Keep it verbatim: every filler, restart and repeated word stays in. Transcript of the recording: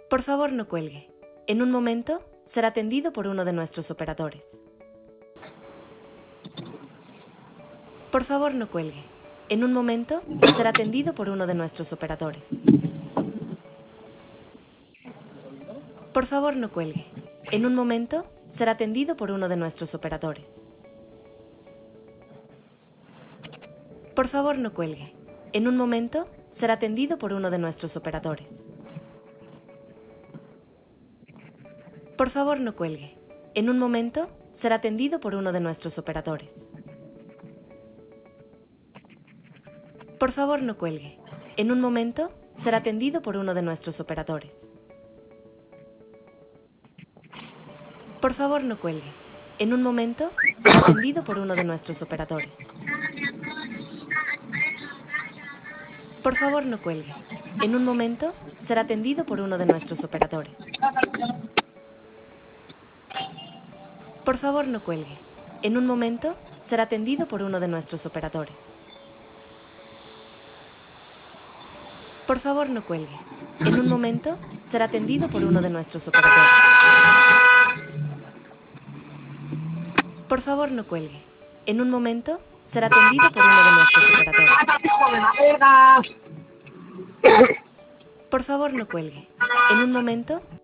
Por favor, no cuelgue. En un momento será atendido por uno de nuestros operadores. Por favor, no cuelgue. En un momento será atendido por uno de nuestros operadores. Por favor, no cuelgue. En un momento será atendido por uno de nuestros operadores. Por favor, no cuelgue. En un momento será atendido por uno de nuestros operadores. Por favor, no cuelgue. En un momento será atendido por uno de nuestros operadores. Por favor, no cuelgue. En un momento será atendido por uno de nuestros operadores. Por favor, no cuelgue. En un momento será atendido por uno de nuestros operadores. Por favor, no cuelgue. En un momento será atendido por uno de nuestros operadores. Por favor, no cuelgue. En un momento será atendido por uno de nuestros operadores. Por favor, no cuelgue. En un momento será atendido por uno de nuestros operadores. Por favor, no cuelgue. En un momento será atendido por uno de nuestros operadores. Por favor, no cuelgue. En un momento